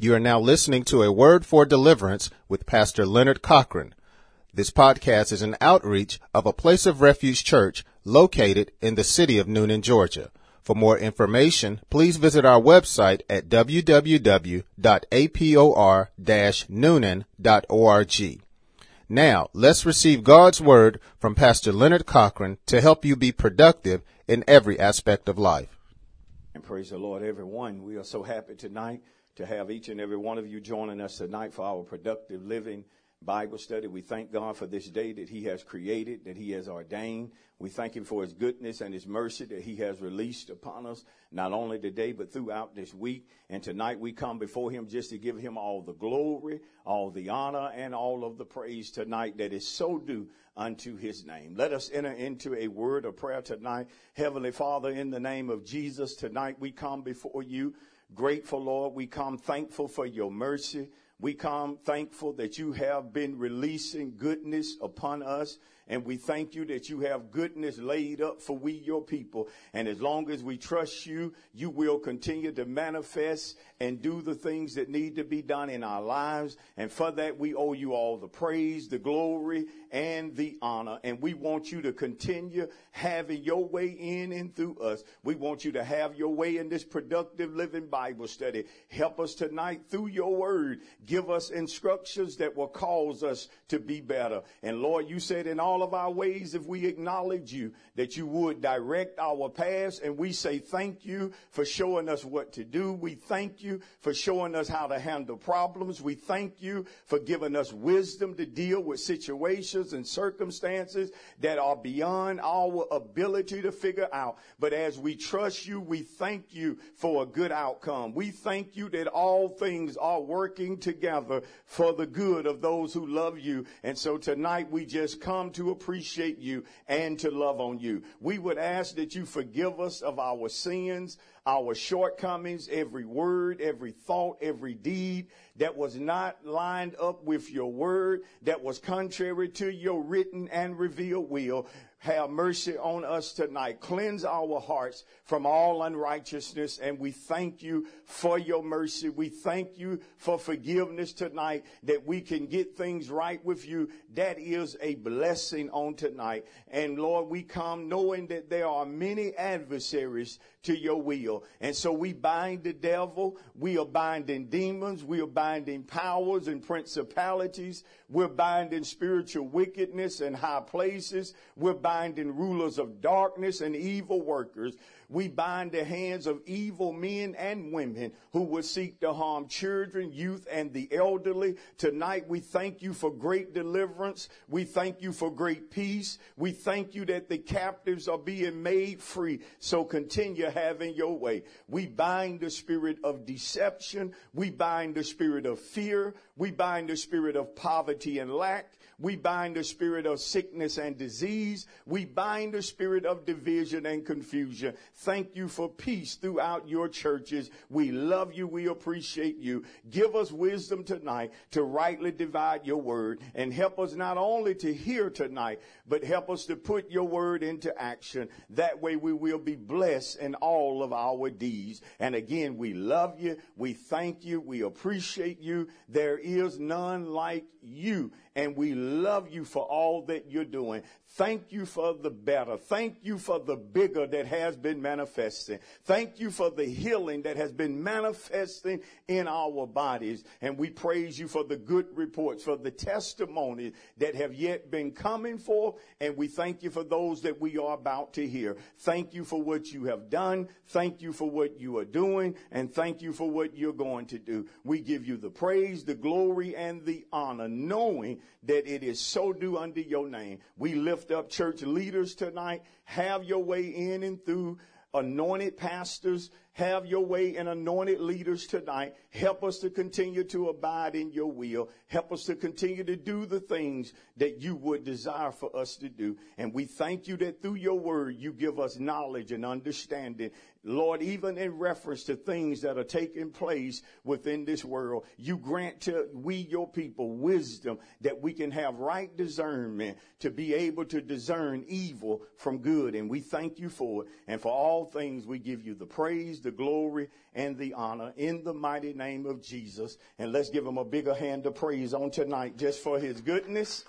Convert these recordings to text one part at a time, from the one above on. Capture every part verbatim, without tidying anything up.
You are now listening to A Word for Deliverance with Pastor Leonard Cochran. This podcast is an outreach of a Place of Refuge church located in the city of Newnan, Georgia. For more information, please visit our website at w w w dot a p o r dash newnan dot org. Now, let's receive God's Word from Pastor Leonard Cochran to help you be productive in every aspect of life. And praise the Lord, everyone. We are so happy tonight to have each and every one of you joining us tonight for our productive living Bible study. We thank God for this day that he has created, that he has ordained. We thank him for his goodness and his mercy that he has released upon us, not only today, but throughout this week. And tonight we come before him just to give him all the glory, all the honor, and all of the praise tonight that is so due unto his name. Let us enter into a word of prayer tonight. Heavenly Father, in the name of Jesus, tonight we come before you grateful, Lord. We come thankful for your mercy. We come thankful that you have been releasing goodness upon us. And we thank you that you have goodness laid up for we, your people. And as long as we trust you, you will continue to manifest and do the things that need to be done in our lives. And for that, we owe you all the praise, the glory, and the honor. And we want you to continue having your way in and through us. We want you to have your way in this productive living Bible study. Help us tonight through your word. Give us instructions that will cause us to be better. And Lord, you said in all of our ways, if we acknowledge you, that you would direct our paths. And we say thank you for showing us what to do. We thank you for showing us how to handle problems. We thank you for giving us wisdom to deal with situations and circumstances that are beyond our ability to figure out. But as we trust you, we thank you for a good outcome. We thank you that all things are working together for the good of those who love you. And so tonight we just come to appreciate you and to love on you. We would ask that you forgive us of our sins, our shortcomings, every word, every thought, every deed that was not lined up with your word, that was contrary to your written and revealed will. Have mercy on us tonight. Cleanse our hearts from all unrighteousness. And we thank you for your mercy. We thank you for forgiveness tonight, that we can get things right with you. That is a blessing on tonight. And Lord, we come knowing that there are many adversaries to your will. And so we bind the devil. We are binding demons. We are binding powers and principalities. We're binding spiritual wickedness in high places. We're binding rulers of darkness and evil workers. We bind the hands of evil men and women who would seek to harm children, youth, and the elderly. Tonight, we thank you for great deliverance. We thank you for great peace. We thank you that the captives are being made free. So continue having your way. We bind the spirit of deception. We bind the spirit of fear. We bind the spirit of poverty and lack. We bind the spirit of sickness and disease. We bind the spirit of division and confusion. Thank you for peace throughout your churches. We love you. We appreciate you. Give us wisdom tonight to rightly divide your word, and help us not only to hear tonight, but help us to put your word into action. That way we will be blessed in all of our deeds. And again, we love you. We thank you. We appreciate you. There is none like you. And we love you for all that you're doing. Thank you for the better. Thank you for the bigger that has been manifesting. Thank you for the healing that has been manifesting in our bodies. And we praise you for the good reports, for the testimonies that have yet been coming forth. And we thank you for those that we are about to hear. Thank you for what you have done. Thank you for what you are doing. And thank you for what you're going to do. We give you the praise, the glory, and the honor, knowing that it is so due unto your name. We lift up church leaders tonight. Have your way in and through anointed pastors. Have your way in anointed leaders tonight. Help us to continue to abide in your will. Help us to continue to do the things that you would desire for us to do. And we thank you that through your word, you give us knowledge and understanding. Lord, even in reference to things that are taking place within this world, you grant to we, your people, wisdom that we can have right discernment to be able to discern evil from good. And we thank you for it. And for all things, we give you the praise, the glory, and the honor in the mighty name of Jesus. And let's give him a bigger hand of praise on tonight just for his goodness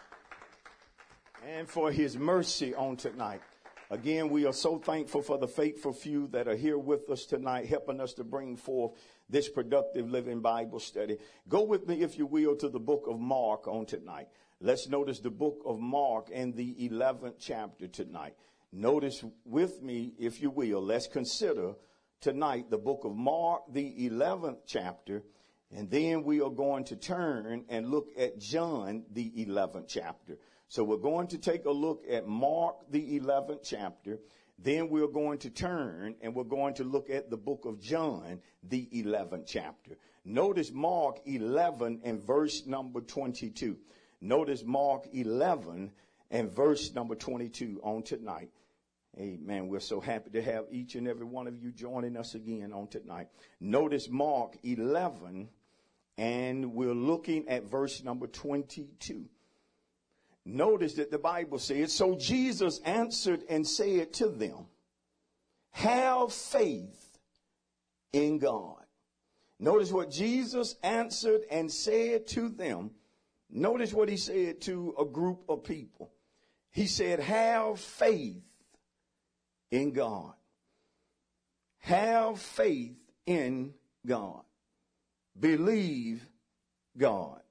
and for his mercy on tonight. Again, we are so thankful for the faithful few that are here with us tonight, helping us to bring forth this productive living Bible study. Go with me, if you will, to the book of Mark on tonight. Let's notice the book of Mark and the eleventh chapter tonight. Notice with me, if you will, let's consider tonight the book of Mark, the eleventh chapter, and then we are going to turn and look at John, the eleventh chapter. So we're going to take a look at Mark, the eleventh chapter. Then we're going to turn and we're going to look at the book of John, the eleventh chapter. Notice Mark eleven and verse number twenty-two. Notice Mark eleven and verse number twenty-two on tonight. Amen. We're so happy to have each and every one of you joining us again on tonight. Notice Mark eleven, and we're looking at verse number twenty-two. Notice that the Bible says, so Jesus answered and said to them, have faith in God. Notice what Jesus answered and said to them. Notice what he said to a group of people. He said, have faith in God. Have faith in God. Believe God.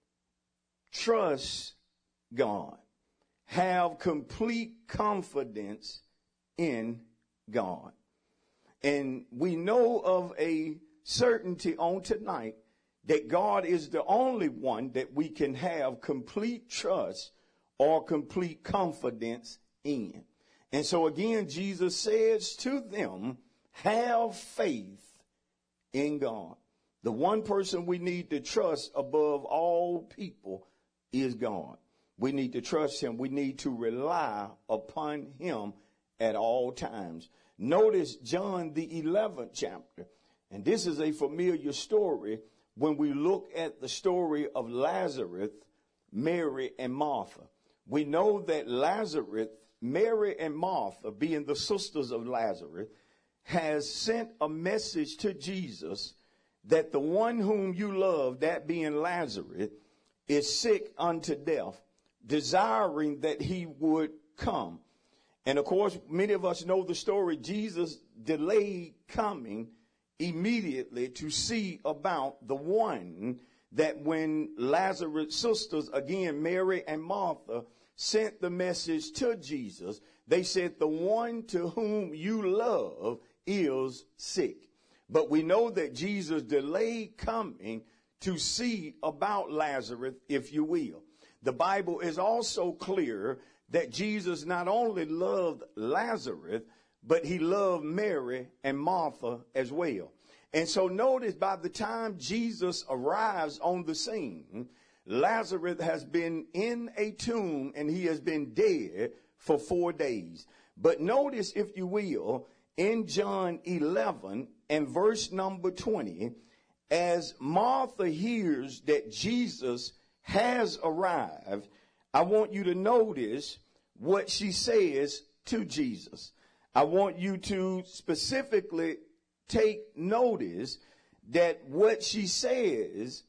Trust God. Have complete confidence in God. And we know of a certainty on tonight that God is the only one that we can have complete trust or complete confidence in. And so again, Jesus says to them, have faith in God. The one person we need to trust above all people is God. We need to trust him. We need to rely upon him at all times. Notice John, the eleventh chapter. And this is a familiar story when we look at the story of Lazarus, Mary, and Martha. We know that Lazarus, Mary, and Martha, being the sisters of Lazarus, has sent a message to Jesus that the one whom you love, that being Lazarus, is sick unto death, desiring that he would come. And of course, many of us know the story. Jesus delayed coming immediately to see about the one that when Lazarus' sisters, again, Mary and Martha, sent the message to Jesus, they said, the one to whom you love is sick. But we know that Jesus delayed coming to see about Lazarus, if you will. The Bible is also clear that Jesus not only loved Lazarus, but he loved Mary and Martha as well. And so notice by the time Jesus arrives on the scene, Lazarus has been in a tomb and he has been dead for four days. But notice, if you will, in John eleven and verse number twenty, as Martha hears that Jesus has arrived, I want you to notice what she says to Jesus. I want you to specifically take notice that what she says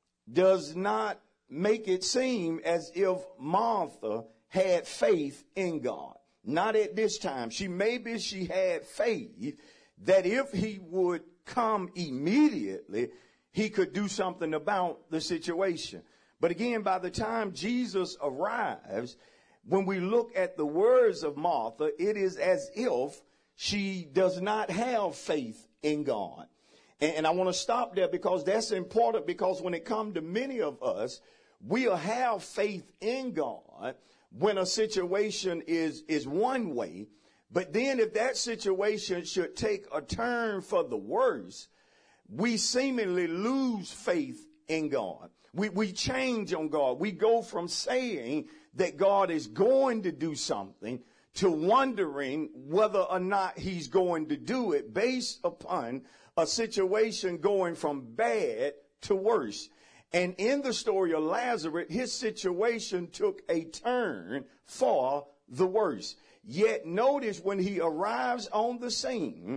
does not make it seem as if Martha had faith in God. Not at this time. She maybe she had faith that if he would come immediately, he could do something about the situation. But again, by the time Jesus arrives, when we look at the words of Martha, it is as if she does not have faith in God. And, and I want to stop there because that's important, because when it comes to many of us, we'll have faith in God when a situation is, is one way. But then if that situation should take a turn for the worse, we seemingly lose faith in God. We, we change on God. We go from saying that God is going to do something to wondering whether or not he's going to do it based upon a situation going from bad to worse. And in the story of Lazarus, his situation took a turn for the worse. Yet notice when he arrives on the scene,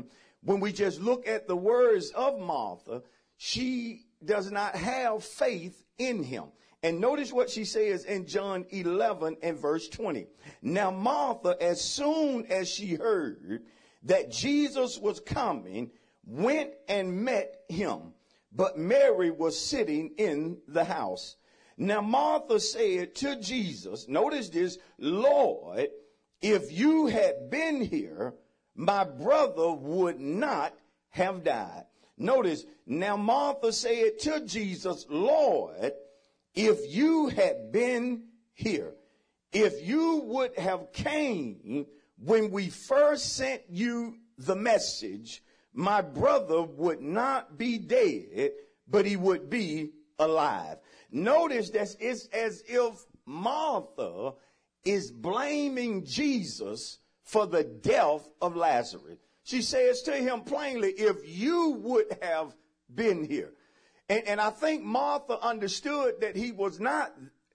when we just look at the words of Martha, she does not have faith in him. And notice what she says in John eleven and verse twenty. Now Martha, as soon as she heard that Jesus was coming, went and met him. But Mary was sitting in the house. Now Martha said to Jesus, notice this, Lord, if you had been here, my brother would not have died. Notice, now Martha said to Jesus, Lord, if you had been here, if you would have came when we first sent you the message, my brother would not be dead, but he would be alive. Notice that it's as if Martha is blaming Jesus for the death of Lazarus. She says to him plainly, if you would have been here. And, and I think Martha understood that he was not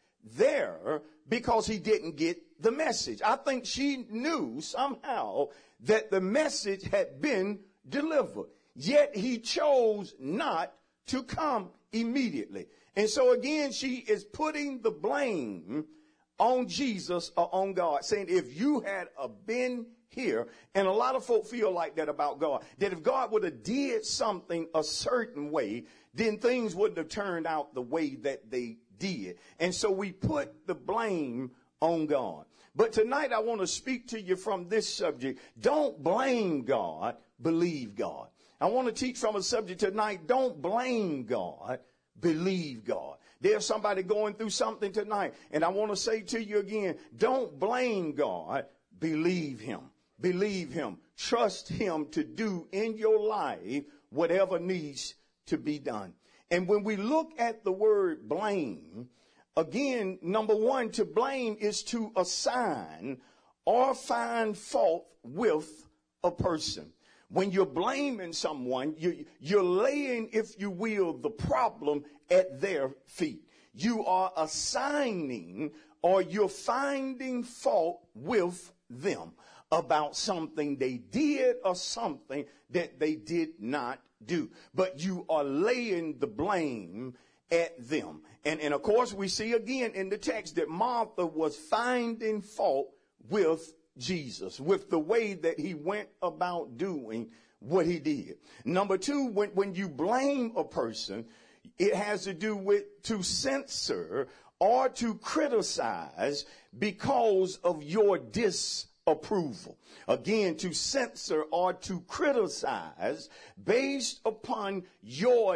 there because he didn't get the message. I think she knew somehow that the message had been delivered, yet he chose not to come immediately. And so again, she is putting the blame on Jesus or on God, saying, if you had uh, been here, and a lot of folk feel like that about God, that if God would have did something a certain way, then things wouldn't have turned out the way that they did. And so we put the blame on God. But tonight I want to speak to you from this subject. Don't blame God, believe God. I want to teach from a subject tonight. Don't blame God, believe God. There's somebody going through something tonight, and I want to say to you again, don't blame God, believe him. Believe him. Trust him to do in your life whatever needs to be done. And when we look at the word blame, again, number one, to blame is to assign or find fault with a person. When you're blaming someone, you, you're laying, if you will, the problem at their feet. You are assigning or you're finding fault with them about something they did or something that they did not do. But you are laying the blame at them. And, and of course, we see again in the text that Martha was finding fault with Jesus, with the way that he went about doing what he did. Number two, when, when you blame a person, it has to do with to censor or to criticize because of your disapproval. Again, to censor or to criticize based upon your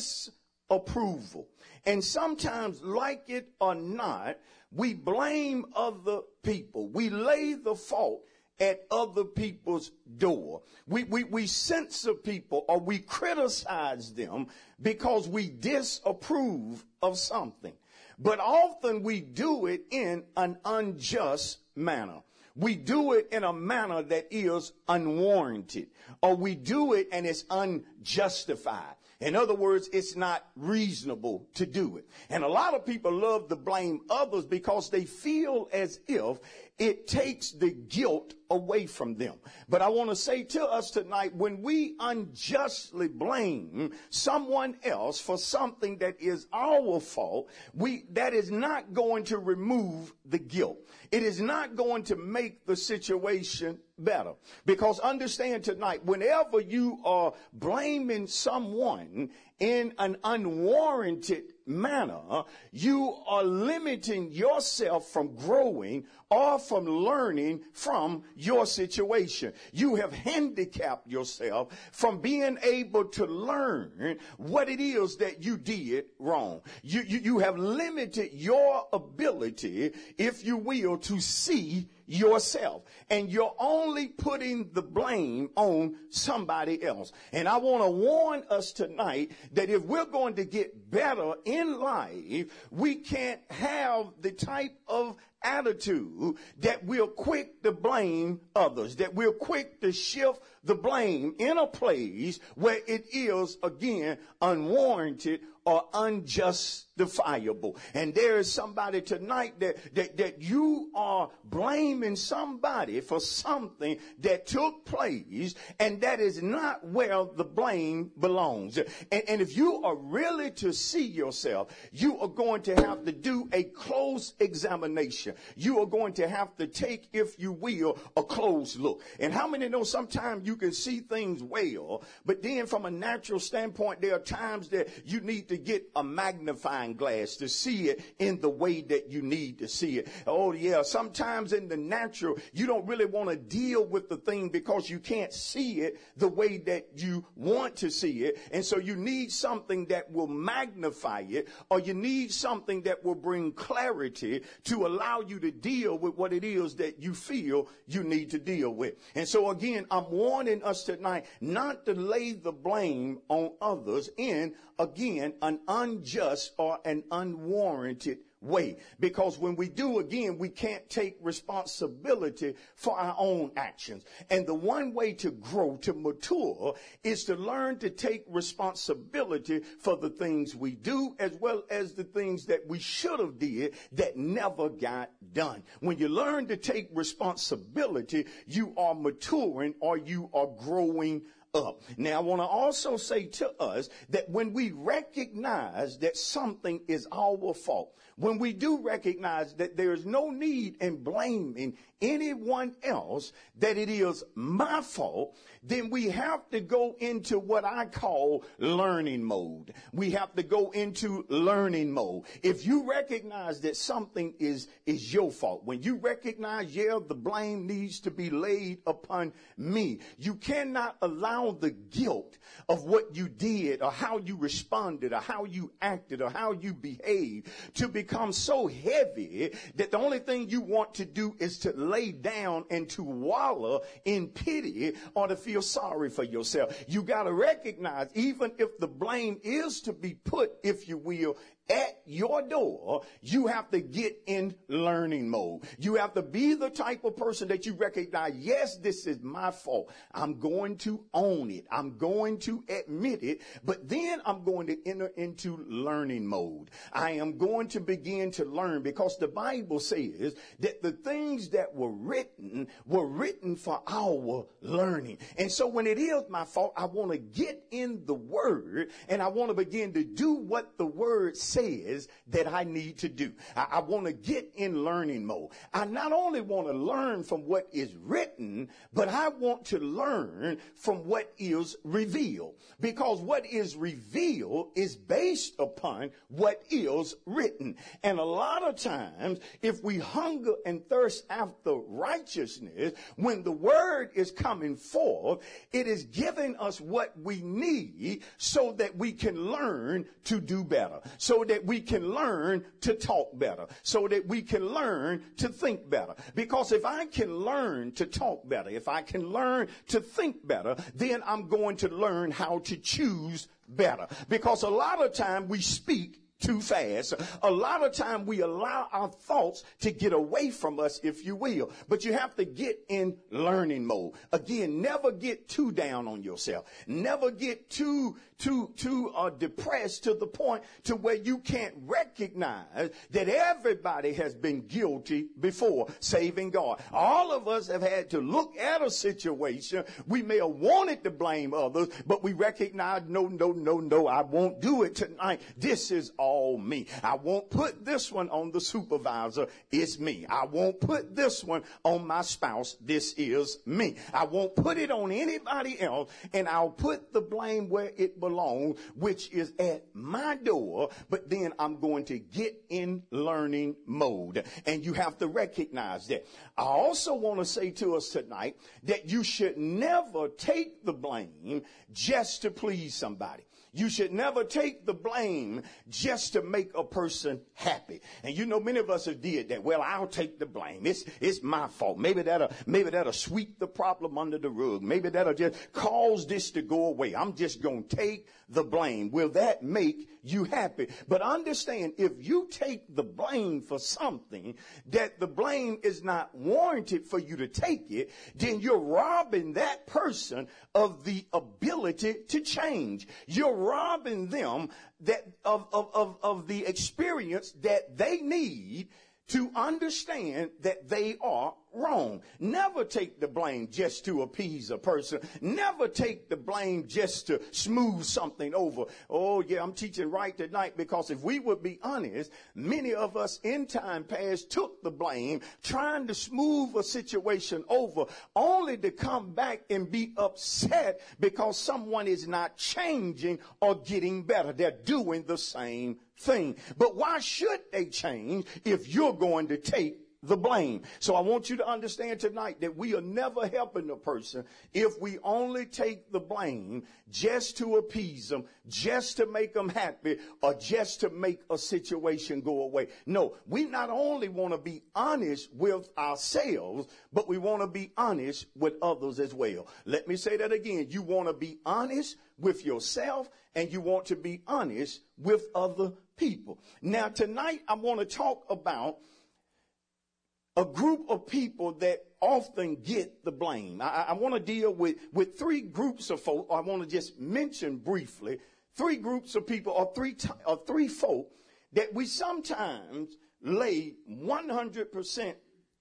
disapproval. And sometimes, like it or not, we blame other people. We lay the fault at other people's door. We, we, we censor people or we criticize them because we disapprove of something. But often we do it in an unjust manner. We do it in a manner that is unwarranted, or we do it and it's unjustified. In other words, it's not reasonable to do it. And a lot of people love to blame others because they feel as if it takes the guilt away from them. But I want to say to us tonight, when we unjustly blame someone else for something that is our fault, we that is not going to remove the guilt. It is not going to make the situation better. Because understand tonight, whenever you are blaming someone in an unwarranted manner, you are limiting yourself from growing or from learning from your situation. You have handicapped yourself from being able to learn what it is that you did wrong. You, you, you have limited your ability, if you will, to see yourself, and you're only putting the blame on somebody else. And I want to warn us tonight that if we're going to get better in life, we can't have the type of attitude that we're quick to blame others, that we're quick to shift the blame in a place where it is, again, unwarranted or unjustifiable. And there is somebody tonight that, that, that you are blaming somebody for something that took place, and that is not where the blame belongs. And, and if you are really to see yourself, you are going to have to do a close examination. You are going to have to take, if you will, a close look. And how many know sometimes you can see things well, but then from a natural standpoint, there are times that you need to get a magnifying glass to see it in the way that you need to see it. Oh yeah, sometimes in the natural, you don't really want to deal with the thing because you can't see it the way that you want to see it. And so you need something that will magnify it, or you need something that will bring clarity to allow you to deal with what it is that you feel you need to deal with. And so again, I'm warning us tonight not to lay the blame on others in, again, an unjust or an unwarranted way. Because when we do, again, we can't take responsibility for our own actions. And the one way to grow, to mature, is to learn to take responsibility for the things we do, as well as the things that we should have did that never got done. When you learn to take responsibility, you are maturing, or you are growing up. Now, I want to also say to us that when we recognize that something is our fault, when we do recognize that there is no need in blaming anyone else, that it is my fault, then we have to go into what I call learning mode. We have to go into learning mode. If you recognize that something is, is your fault, when you recognize, yeah, the blame needs to be laid upon me, you cannot allow the guilt of what you did, or how you responded, or how you acted, or how you behaved to become so heavy that the only thing you want to do is to lay down and to wallow in pity, or to feel sorry for yourself. You got to recognize, even if the blame is to be put, if you will, at your door, you have to get in learning mode. You have to be the type of person that you recognize, yes, this is my fault. I'm going to own it. I'm going to admit it. But then I'm going to enter into learning mode. I am going to begin to learn, because the Bible says that the things that were written were written for our learning. And so when it is my fault, I want to get in the word, and I want to begin to do what the word says Says that I need to do. I, I want to get in learning mode. I not only want to learn from what is written, but I want to learn from what is revealed. Because what is revealed is based upon what is written. And a lot of times, if we hunger and thirst after righteousness, when the word is coming forth, it is giving us what we need so that we can learn to do better. So that we can learn to talk better, so that we can learn to think better. Because if I can learn to talk better, if I can learn to think better, then I'm going to learn how to choose better. Because a lot of time we speak too fast. A lot of time we allow our thoughts to get away from us, if you will. But you have to get in learning mode. Again, never get too down on yourself. Never get too, too, too uh, depressed to the point to where you can't recognize that everybody has been guilty before, saving God. All of us have had to look at a situation. We may have wanted to blame others, but we recognize, no, no, no, no, I won't do it tonight. This is all All me. I won't put this one on the supervisor. It's me. I won't put this one on my spouse. This is me. I won't put it on anybody else, and I'll put the blame where it belongs, which is at my door. But then I'm going to get in learning mode, and you have to recognize that. I also want to say to us tonight that you should never take the blame just to please somebody. You should never take the blame just to make a person happy. And you know, many of us have did that. Well, I'll take the blame. It's, it's my fault. Maybe that'll, maybe that'll sweep the problem under the rug. Maybe that'll just cause this to go away. I'm just going to take the blame. Will that make you happy? But understand, if you take the blame for something that the blame is not warranted for you to take it, then you're robbing that person of the ability to change. You're robbing them that of, of, of, of the experience that they need to understand that they are wrong. Never take the blame just to appease a person. Never take the blame just to smooth something over. Oh yeah, I'm teaching right tonight, because if we would be honest, many of us in time past took the blame trying to smooth a situation over, only to come back and be upset because someone is not changing or getting better. They're doing the same thing. But why should they change if you're going to take the blame? So I want you to understand tonight that we are never helping a person if we only take the blame just to appease them, just to make them happy, or just to make a situation go away. No, we not only want to be honest with ourselves, but we want to be honest with others as well. Let me say that again. You want to be honest with yourself, and you want to be honest with other people. Now tonight I want to talk about a group of people that often get the blame. I, I want to deal with, with three groups of folk. I want to just mention briefly three groups of people, or three, t- or three folk that we sometimes lay one hundred percent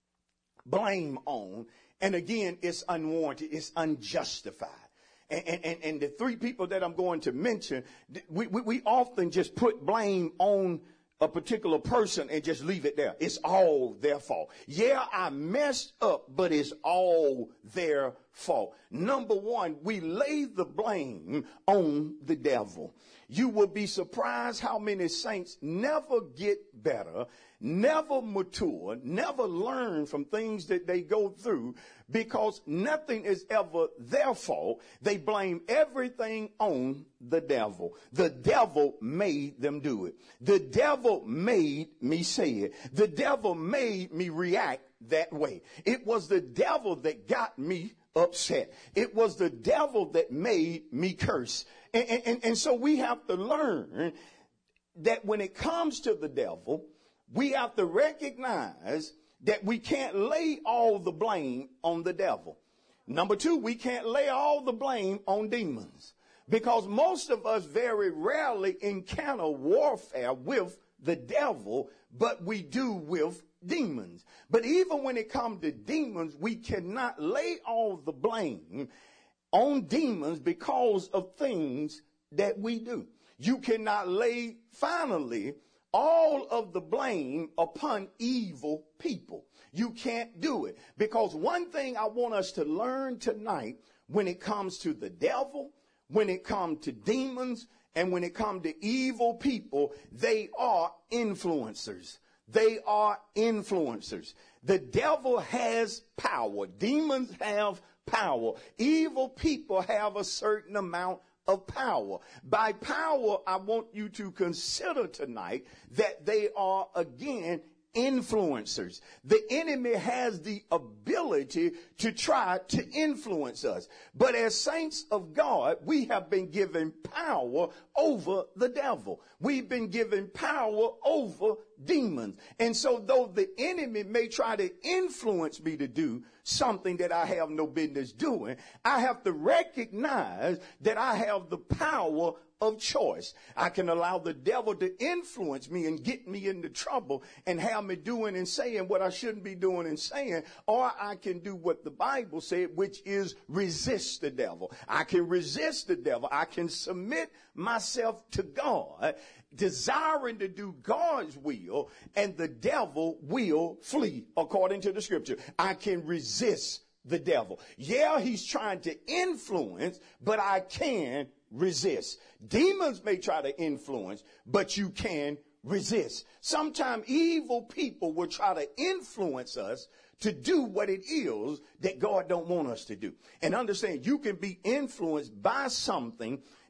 blame on. And again, it's unwarranted. It's unjustified. And, and, and the three people that I'm going to mention, we, we, we often just put blame on a particular person and just leave it there. It's all their fault. Yeah, I messed up, but it's all their fault. Number one, we lay the blame on the devil. You will be surprised how many saints never get better, never mature, never learn from things that they go through, because nothing is ever their fault. They blame everything on the devil. The devil made them do it. The devil made me say it. The devil made me react that way. It was the devil that got me upset. It was the devil that made me curse. And, and, and so we have to learn that when it comes to the devil, we have to recognize that we can't lay all the blame on the devil. Number two, we can't lay all the blame on demons, because most of us very rarely encounter warfare with the devil, but we do with demons. But even when it comes to demons, we cannot lay all the blame on demons because of things that we do. You cannot lay, finally, all of the blame upon evil people. You can't do it, because one thing I want us to learn tonight, when it comes to the devil, when it comes to demons, and when it comes to evil people, they are influencers. They are influencers. The devil has power. Demons have power. Evil people have a certain amount of power. By power, I want you to consider tonight that they are, again, influencers. The enemy has the ability to try to influence us. But as saints of God, we have been given power over the devil. We've been given power over demons. And so though the enemy may try to influence me to do something that I have no business doing, I have to recognize that I have the power of choice. I can allow the devil to influence me and get me into trouble and have me doing and saying what I shouldn't be doing and saying, or I can do what the Bible said, which is resist the devil. I can resist the devil. I can submit myself to God, desiring to do God's will, and the devil will flee, according to the scripture. I can resist the devil. Yeah, he's trying to influence, but I can resist. Demons may try to influence, but you can resist. Sometimes evil people will try to influence us to do what it is that God don't want us to do. And understand, you can be influenced by something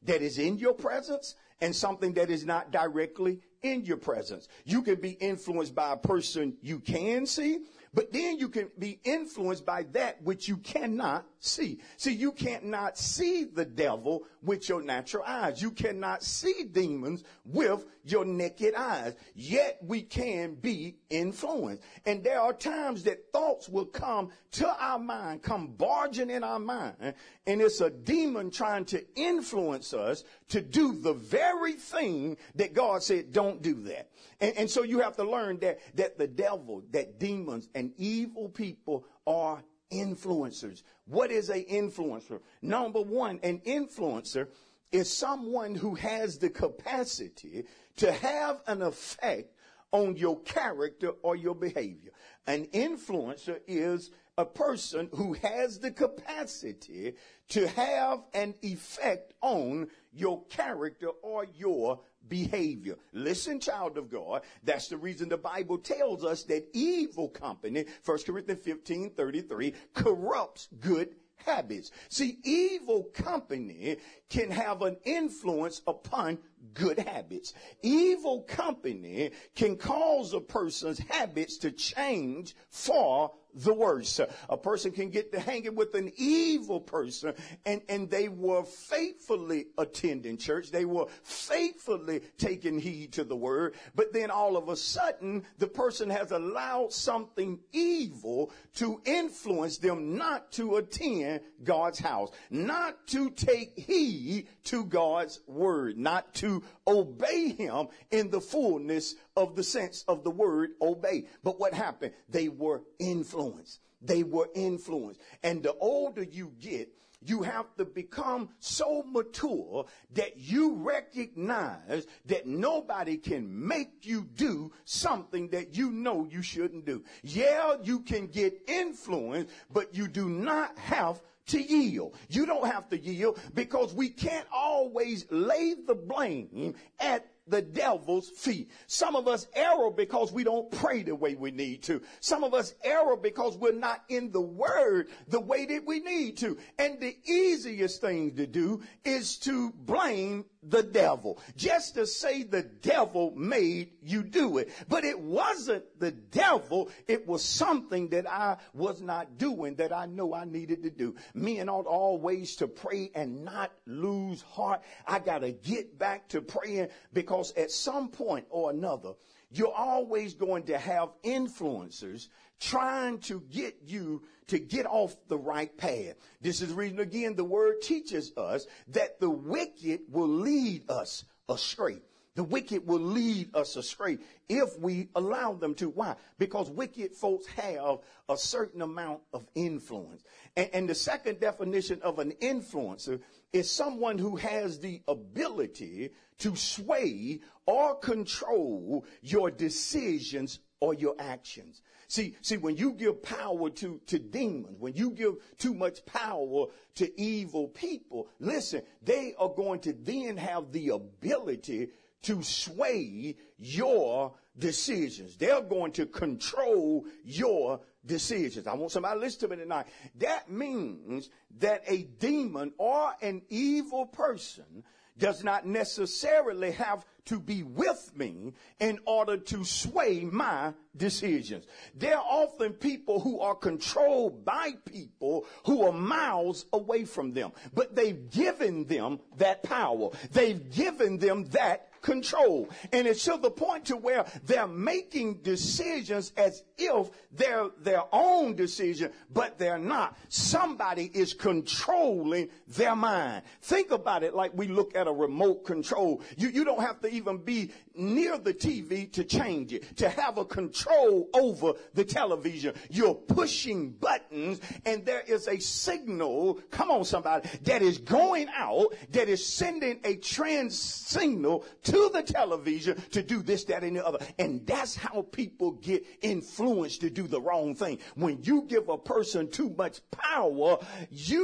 that is in your presence and something that is not directly in your presence. You can be influenced by a person you can see, but then you can be influenced by that which you cannot see. See, you cannot see the devil with your natural eyes. You cannot see demons with your naked eyes. Yet we can be influenced. And there are times that thoughts will come to our mind, come barging in our mind, and it's a demon trying to influence us to do the very thing that God said, don't do that. And, and so you have to learn that, that the devil, that demons and evil people are influencers. What is an influencer? Number one, an influencer is someone who has the capacity to have an effect on your character or your behavior. An influencer is a person who has the capacity to have an effect on your character or your behavior. Listen, child of God, that's the reason the Bible tells us that evil company, First Corinthians fifteen thirty-three, corrupts good habits. See, evil company can have an influence upon good habits. Evil company can cause a person's habits to change for the worse. A person can get to hanging with an evil person and, and they were faithfully attending church. They were faithfully taking heed to the word. But then all of a sudden, the person has allowed something evil to influence them not to attend God's house, not to take heed to God's word, not to obey him in the fullness of the sense of the word obey. But what happened? They were influenced. They were influenced. And the older you get, you have to become so mature that you recognize that nobody can make you do something that you know you shouldn't do. Yeah, you can get influenced, but you do not have to yield. You don't have to yield because we can't always lay the blame at the devil's feet. Some of us err because we don't pray the way we need to. Some of us err because we're not in the word the way that we need to. And the easiest thing to do is to blame the devil. Just to say the devil made you do it. But it wasn't the devil. It was something that I was not doing that I know I needed to do. Men ought always to pray and not lose heart. I got to get back to praying because at some point or another, you're always going to have influencers trying to get you to get off the right path. This is the reason, again, the word teaches us that the wicked will lead us astray. The wicked will lead us astray if we allow them to. Why? Because wicked folks have a certain amount of influence. And, and the second definition of an influencer is someone who has the ability to sway or control your decisions or your actions. See, see, when you give power to, to demons, when you give too much power to evil people, listen, they are going to then have the ability to sway your decisions. They're going to control your decisions. I want somebody to listen to me tonight. That means that a demon or an evil person does not necessarily have to be with me in order to sway my decisions. There are often people who are controlled by people who are miles away from them, but they've given them that power. They've given them that control. And it's to the point to where they're making decisions as if they're their own decision, but they're not. Somebody is controlling their mind. Think about it like we look at a remote control. You, you don't have to even be near the T V to change it, to have a control over the television. You're pushing buttons and there is a signal, come on somebody, that is going out, that is sending a trans signal to the television to do this, that, and the other. And that's how people get influenced to do the wrong thing. When you give a person too much power, you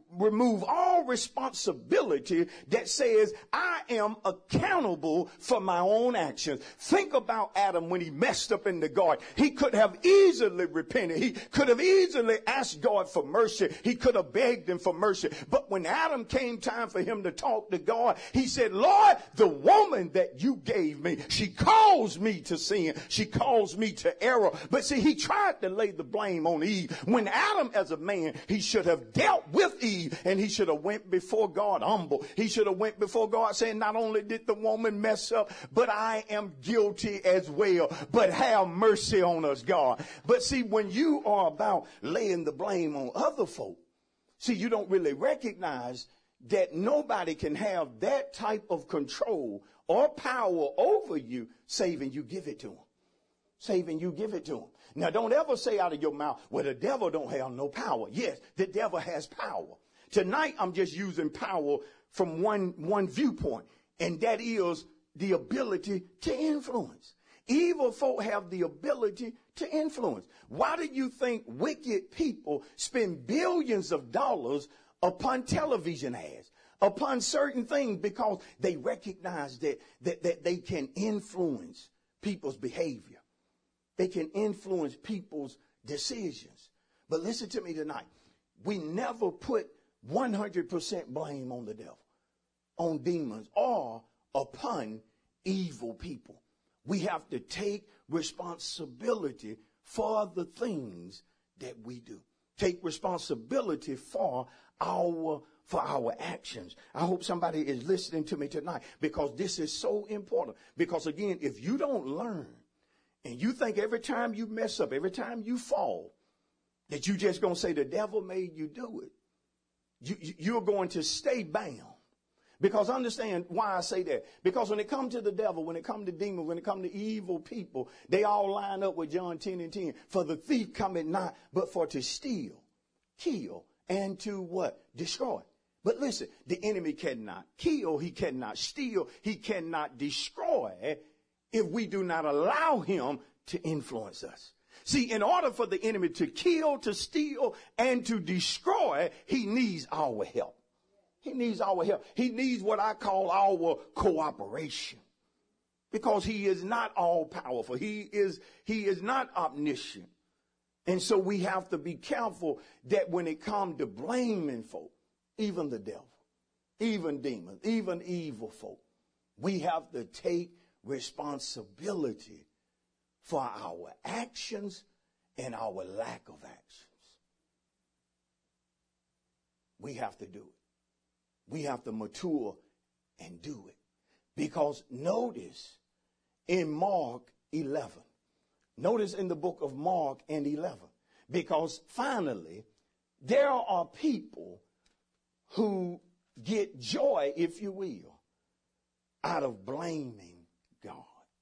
remove all responsibility that says I am accountable for my own actions. Think about Adam when he messed up in the garden. He could have easily repented. He could have easily asked God for mercy. He could have begged him for mercy. But when Adam came time for him to talk to God, he said, Lord, the woman that you gave me, she caused me to sin. She caused me to error. But see, he tried to lay the blame on Eve. When Adam, as a man, he should have dealt with Eve. And he should have went before God humble. He should have went before God saying, not only did the woman mess up, but I am guilty as well. But have mercy on us, God. But see, when you are about laying the blame on other folk, see, you don't really recognize that nobody can have that type of control or power over you, saving you give it to them. Saving you give it to them. Now, don't ever say out of your mouth, well, the devil don't have no power. Yes, the devil has power. Tonight, I'm just using power from one, one viewpoint, and that is the ability to influence. Evil folk have the ability to influence. Why do you think wicked people spend billions of dollars upon television ads, upon certain things? Because they recognize that, that, that they can influence people's behavior. They can influence people's decisions. But listen to me tonight. We never put one hundred percent blame on the devil, on demons, or upon evil people. We have to take responsibility for the things that we do. Take responsibility for our for our actions. I hope somebody is listening to me tonight, because this is so important. Because again, if you don't learn, and you think every time you mess up, every time you fall, that you just going to say the devil made you do it, you, you're going to stay bound. Because understand why I say that. Because when it comes to the devil, when it comes to demons, when it comes to evil people, they all line up with John ten and ten. For the thief cometh not, but for to steal, kill, and to what? Destroy. But listen, the enemy cannot kill, he cannot steal, he cannot destroy if we do not allow him to influence us. See, in order for the enemy to kill, to steal, and to destroy, he needs our help. He needs our help. He needs what I call our cooperation. Because he is not all powerful. He is, he is not omniscient. And so we have to be careful that when it comes to blaming folk, even the devil, even demons, even evil folk, we have to take responsibility for our actions and our lack of actions. We have to do it. We have to mature and do it. Because notice in Mark eleven, notice in the book of Mark and eleven, because finally there are people who get joy, if you will, out of blaming God.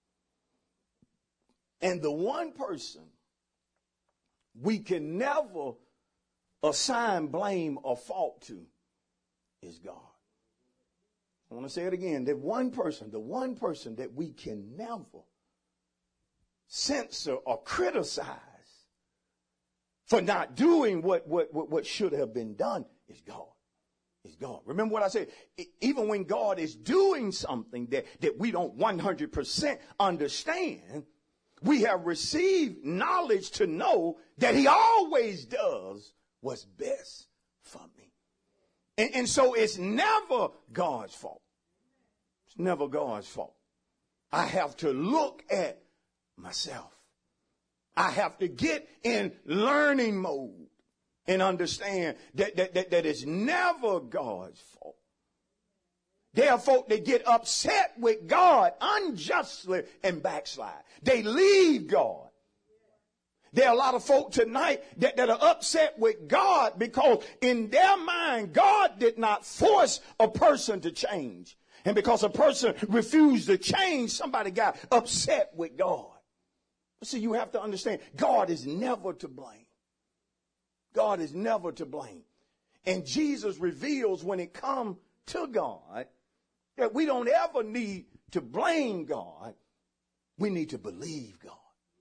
And the one person we can never assign blame or fault to is God. I want to say it again. The one person, the one person that we can never censor or criticize for not doing what, what, what, what should have been done is God. Is God. Remember what I said? Even when God is doing something that, that we don't one hundred percent understand, we have received knowledge to know that he always does what's best for me. And, and so it's never God's fault. It's never God's fault. I have to look at myself. I have to get in learning mode and understand that, that, that, that it's never God's fault. There are folk that get upset with God unjustly and backslide. They leave God. There are a lot of folk tonight that, that are upset with God because in their mind, God did not force a person to change. And because a person refused to change, somebody got upset with God. See, you have to understand, God is never to blame. God is never to blame. And Jesus reveals when it comes to God that we don't ever need to blame God. We need to believe God.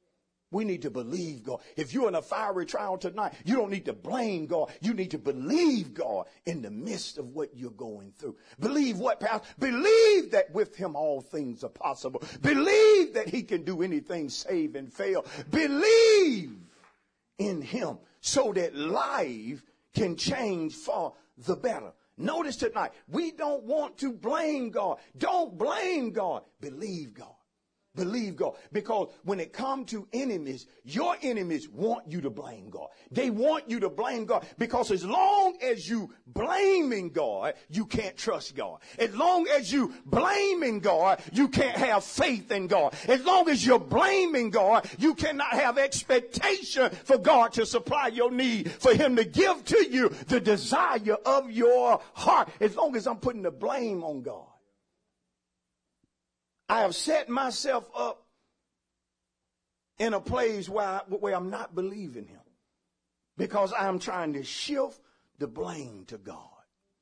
We need to believe God. If you're in a fiery trial tonight, you don't need to blame God. You need to believe God in the midst of what you're going through. Believe what, Pastor? Believe that with him all things are possible. Believe that he can do anything, save and fail. Believe in him so that life can change for the better. Notice tonight, we don't want to blame God. Don't blame God. Believe God. Believe God. Because when it comes to enemies, your enemies want you to blame God. They want you to blame God because as long as you blaming God, you can't trust God. As long as you blaming God, you can't have faith in God. As long as you're blaming God, you cannot have expectation for God to supply your need, for him to give to you the desire of your heart. As long as I'm putting the blame on God. I have set myself up in a place where, I, where I'm not believing him because I'm trying to shift the blame to God.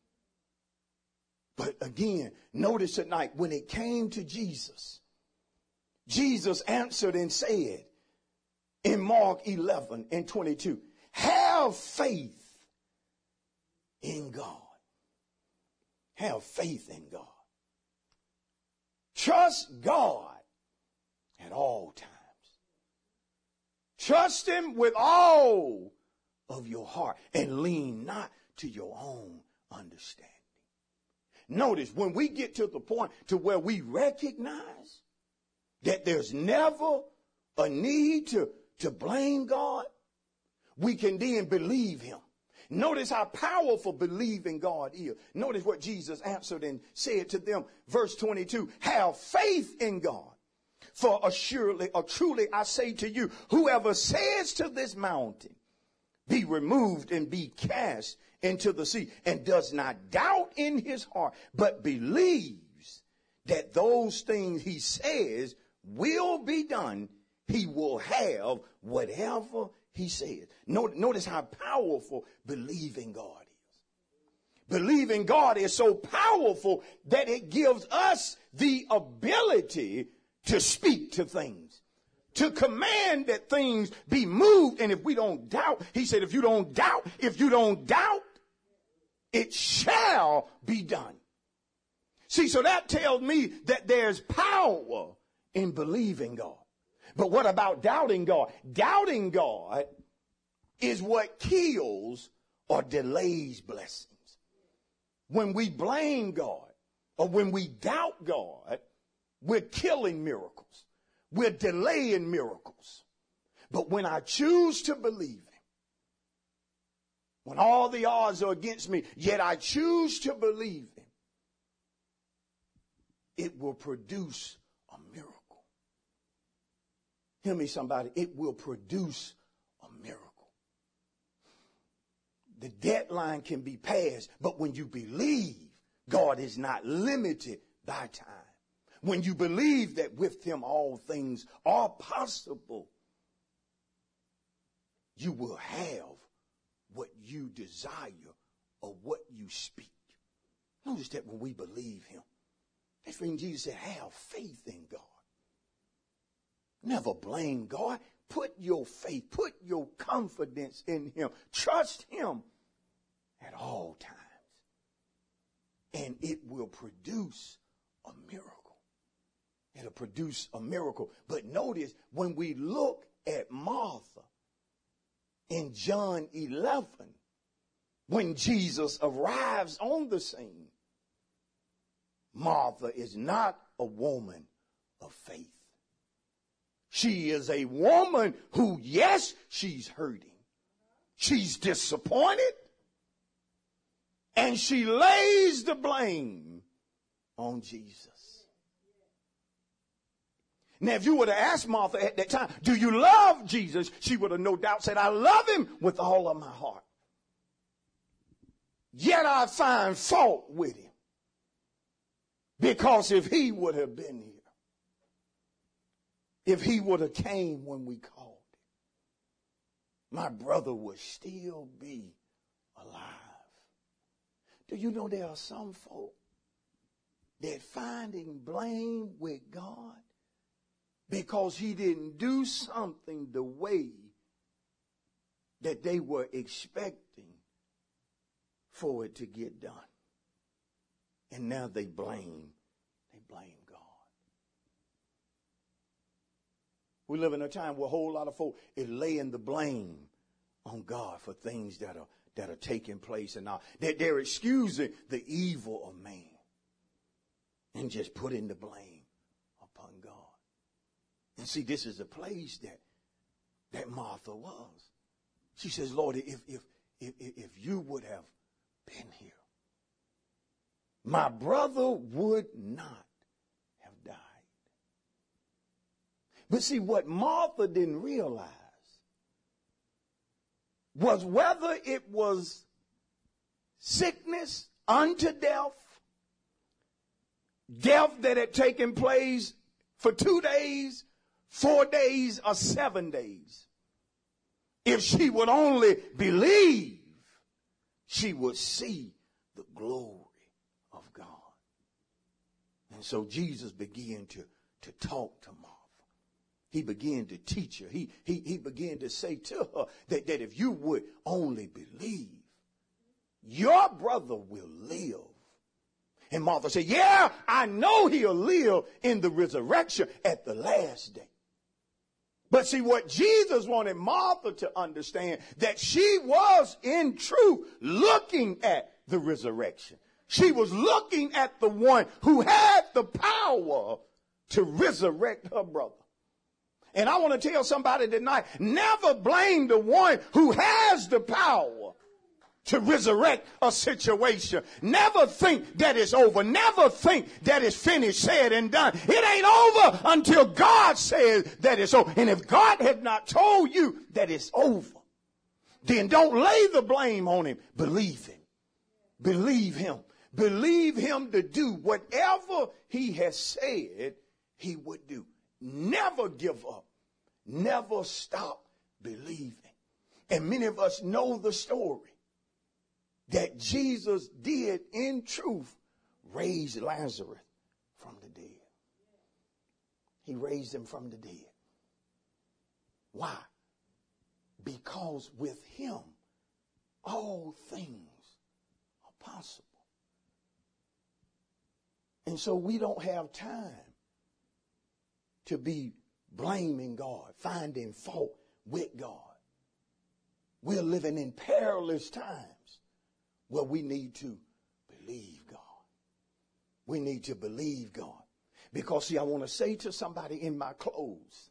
But again, notice tonight when it came to Jesus, Jesus answered and said in Mark eleven and twenty-two, have faith in God. Have faith in God. Trust God at all times. Trust him with all of your heart and lean not to your own understanding. Notice when we get to the point to where we recognize that there's never a need to, to blame God, we can then believe him. Notice how powerful believing God is. Notice what Jesus answered and said to them, verse twenty-two, have faith in God. For assuredly or truly I say to you, whoever says to this mountain, be removed and be cast into the sea, and does not doubt in his heart, but believes that those things he says will be done, he will have whatever he says. Notice how powerful believing God is. Believing God is so powerful that it gives us the ability to speak to things, to command that things be moved. And if we don't doubt, he said, if you don't doubt, if you don't doubt, it shall be done. See, so that tells me that there's power in believing God. But what about doubting God? Doubting God is what kills or delays blessings. When we blame God or when we doubt God, we're killing miracles. We're delaying miracles. But when I choose to believe him, when all the odds are against me, yet I choose to believe him, it will produce a miracle. Hear me, somebody. It will produce a miracle. The deadline can be passed, but when you believe, God is not limited by time. When you believe that with him all things are possible, you will have what you desire or what you speak. Notice that when we believe him, that's when Jesus said, have faith in God. Never blame God. Put your faith, put your confidence in him. Trust him at all times. And it will produce a miracle. It'll produce a miracle. But notice when we look at Martha in John eleven, when Jesus arrives on the scene, Martha is not a woman of faith. She is a woman who, yes, she's hurting. She's disappointed. And she lays the blame on Jesus. Now, if you would have asked Martha at that time, do you love Jesus? She would have no doubt said, I love him with all of my heart. Yet I find fault with him. Because if he would have been here, if he would have came when we called him, my brother would still be alive. Do you know there are some folk that finding blame with God because he didn't do something the way that they were expecting for it to get done. And now they blame, they blame God. We live in a time where a whole lot of folk is laying the blame on God for things that are that are taking place, and now they're, they're excusing the evil of man and just putting the blame upon God. And see, this is the place that that Martha was. She says, Lord, if if if if you would have been here, my brother would not have died. But see, what Martha didn't realize was whether it was sickness unto death, death that had taken place for two days, four days, or seven days. If she would only believe, she would see the glory of God. And so Jesus began to, to talk to Martha. He began to teach her. He, he, he began to say to her that, that if you would only believe, your brother will live. And Martha said, yeah, I know he'll live in the resurrection at the last day. But see, what Jesus wanted Martha to understand, that she was in truth looking at the resurrection. She was looking at the one who had the power to resurrect her brother. And I want to tell somebody tonight, never blame the one who has the power to resurrect a situation. Never think that it's over. Never think that it's finished, said, and done. It ain't over until God says that it's over. And if God had not told you that it's over, then don't lay the blame on him. Believe him. Believe him. Believe him to do whatever he has said he would do. Never give up. Never stop believing. And many of us know the story that Jesus did in truth raise Lazarus from the dead. He raised him from the dead. Why? Because with him all things are possible. And so we don't have time to be blaming God, finding fault with God. We're living in perilous times where we need to believe God. We need to believe God. Because, see, I want to say to somebody in my close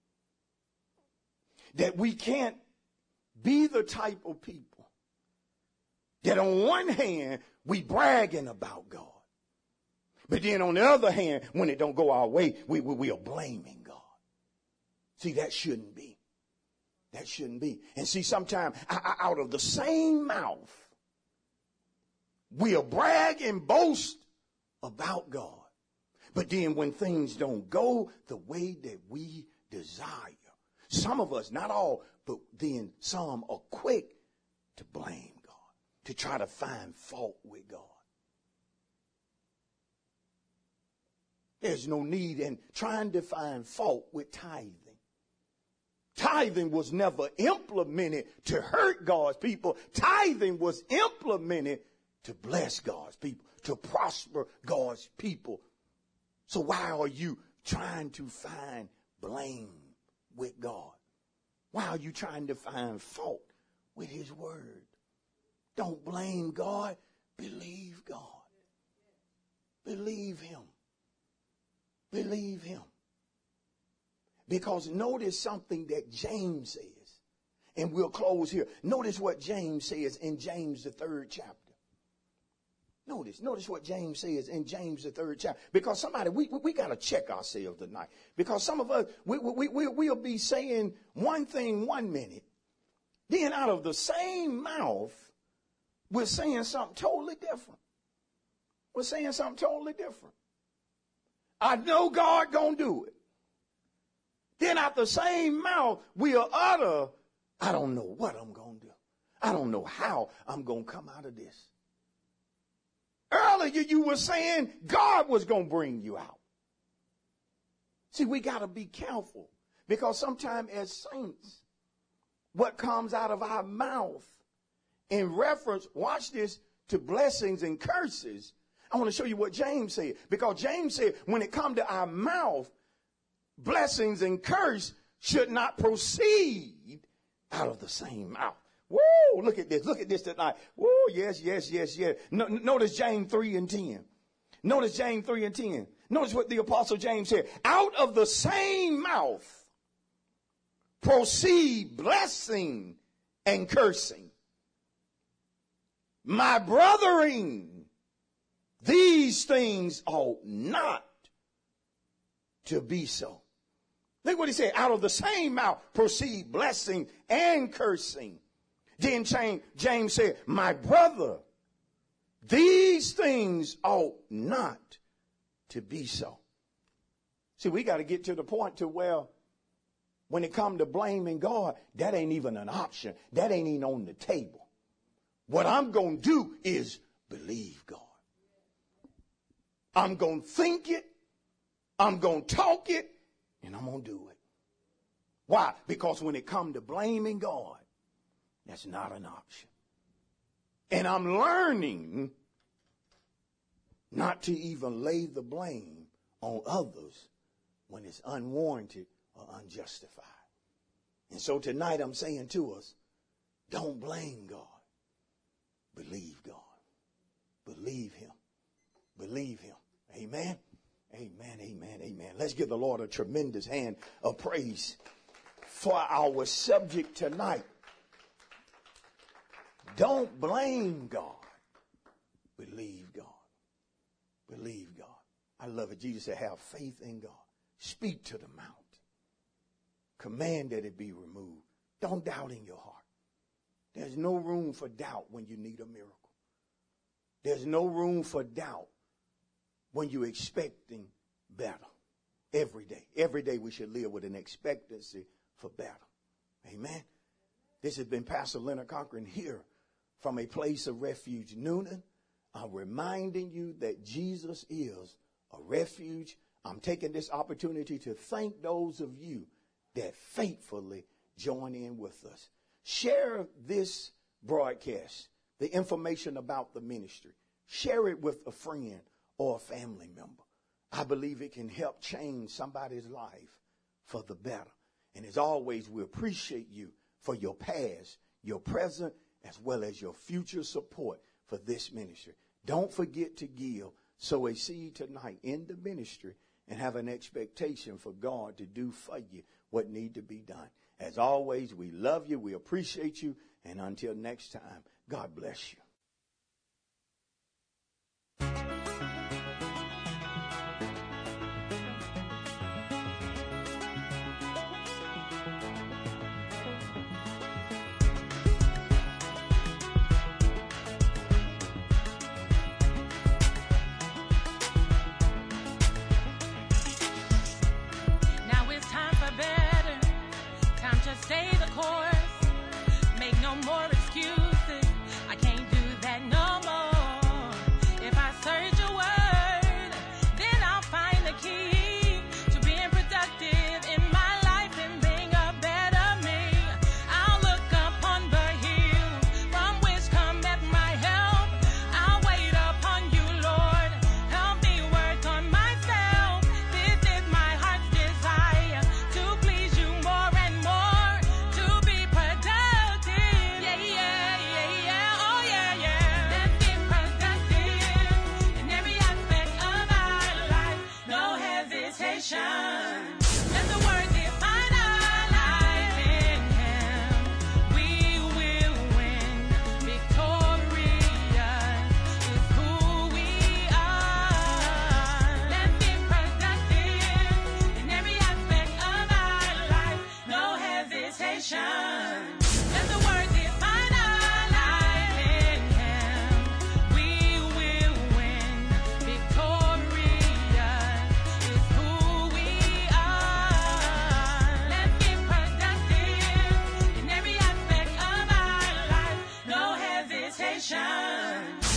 that we can't be the type of people that on one hand we bragging about God, but then on the other hand, when it don't go our way, we, we, we are blaming God. See, that shouldn't be. That shouldn't be. And see, sometimes out of the same mouth, we'll brag and boast about God. But then when things don't go the way that we desire, some of us, not all, but then some are quick to blame God, to try to find fault with God. There's no need in trying to find fault with tithing. Tithing was never implemented to hurt God's people. Tithing was implemented to bless God's people, to prosper God's people. So why are you trying to find blame with God? Why are you trying to find fault with his word? Don't blame God. Believe God. Believe him. Believe him. Because notice something that James says, and we'll close here. Notice what James says in James, the third chapter. Notice, notice what James says in James, the third chapter. Because somebody, we, we, we got to check ourselves tonight. Because some of us, we, we, we, we'll be saying one thing one minute. Then out of the same mouth, we're saying something totally different. We're saying something totally different. I know God gonna do it. Then out the same mouth, we'll utter, I don't know what I'm going to do. I don't know how I'm going to come out of this. Earlier you were saying God was going to bring you out. See, we got to be careful because sometimes as saints, what comes out of our mouth in reference, watch this, to blessings and curses. I want to show you what James said, because James said when it comes to our mouth, blessings and curse should not proceed out of the same mouth. Whoa, look at this. Look at this tonight. Whoa, yes, yes, yes, yes. No, notice James three and ten. Notice James three and ten. Notice what the Apostle James said. Out of the same mouth proceed blessing and cursing. My brethren, these things ought not to be so. Look what he said. Out of the same mouth proceed blessing and cursing. Then James said, my brother, these things ought not to be so. See, we got to get to the point to where when it comes to blaming God, that ain't even an option. That ain't even on the table. What I'm going to do is believe God. I'm going to think it. I'm going to talk it. And I'm going to do it. Why? Because when it comes to blaming God, that's not an option. And I'm learning not to even lay the blame on others when it's unwarranted or unjustified. And so tonight I'm saying to us, don't blame God. Believe God. Believe him. Believe him. Amen. Amen. Amen. Amen. Let's give the Lord a tremendous hand of praise for our subject tonight. Don't blame God. Believe God. Believe God. I love it. Jesus said, have faith in God. Speak to the mountain. Command that it be removed. Don't doubt in your heart. There's no room for doubt when you need a miracle. There's no room for doubt when you're expecting better. Every day. Every day we should live with an expectancy for better. Amen. This has been Pastor Leonard Cochran here from a place of refuge, Noonan. I'm reminding you that Jesus is a refuge. I'm taking this opportunity to thank those of you that faithfully join in with us. Share this broadcast, the information about the ministry. Share it with a friend or a family member. I believe it can help change somebody's life for the better. And as always, we appreciate you for your past, your present, as well as your future support for this ministry. Don't forget to give, sow a seed tonight in the ministry, and have an expectation for God to do for you what need to be done. As always, we love you, we appreciate you, and until next time, God bless you. Stay the course, make no more excuses. I can't do that no more. If I search your word, then I'll find the key to being productive in my life and being a better me. I'll look upon the hills from which cometh my help. I'll wait upon you, Lord. Help me work on myself. This is my heart's desire, to please you more and more. Let the word define our life in him. We will win. Victorious is who we are. Let's be productive in every aspect of our life. No hesitation. Let the word define our life in him. We will win. Victorious is who we are. Let's be productive in every aspect of our life. No hesitation.